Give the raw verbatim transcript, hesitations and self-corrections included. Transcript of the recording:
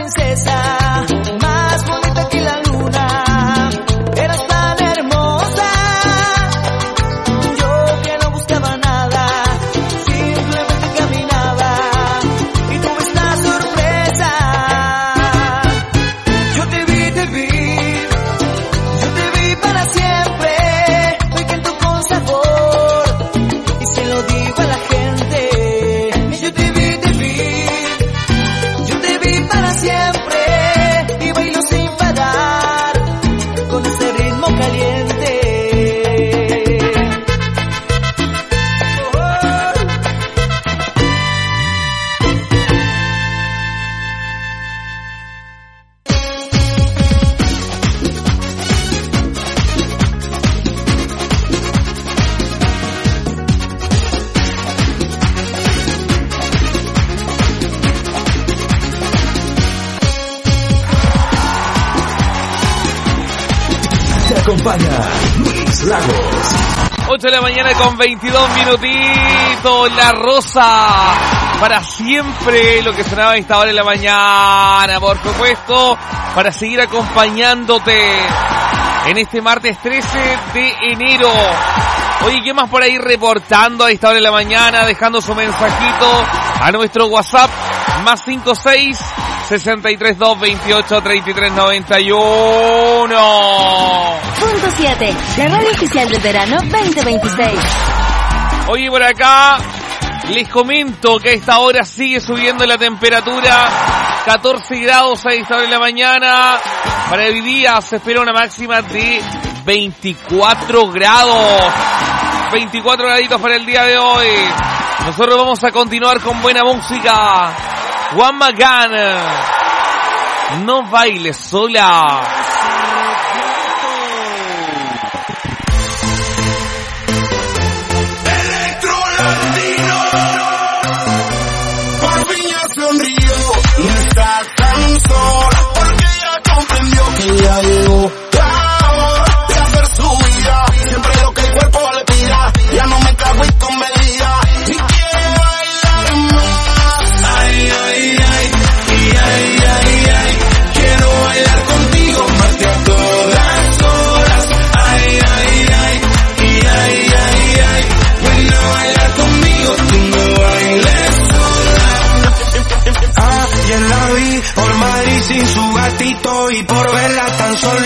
princesa, más bonita que la luna, eras tan hermosa. Yo que no buscaba nada, simplemente caminaba y tuve esta sorpresa. Yo te vi, te vi, yo te vi para siempre. Hoy canto con sabor y se lo digo a la gente. Yo te vi, te vi, yo te vi para siempre y bailo sin parar con este ritmo caliente. Te acompaña Luis Lagos. ocho de la mañana con veintidós minutitos. La Rosa, para siempre, lo que sonaba a esta hora de la mañana, por supuesto, para seguir acompañándote en este martes trece de enero. Oye, ¿qué más por ahí reportando a esta hora de la mañana? Dejando su mensajito a nuestro WhatsApp, más cinco seis, sesenta y tres dos, veintiocho, treinta y tres, noventa y uno. Punto siete, la radio oficial del verano veinte veintiséis. Oye, por acá les comento que a esta hora sigue subiendo la temperatura, catorce grados a esta hora de la mañana. Para hoy día se espera una máxima de veinticuatro grados. veinticuatro graditos para el día de hoy. Nosotros vamos a continuar con buena música. Juan Magán, no bailes sola. No está tan sola porque ya comprendió que ya llegó la hora de hacer su vida. Siempre lo que el cuerpo le pida, ya no me cago y con medida. Y quiero bailar más. Ay, ay, ay, y ay, ay, ay. Quiero bailar contigo más de a todas horas. Ay, ay, ay, y ay, ay, ay. Ven a bailar conmigo, tú no bailes sola. Ayer la vi por Madrid sin su gatito y por verla tan sola.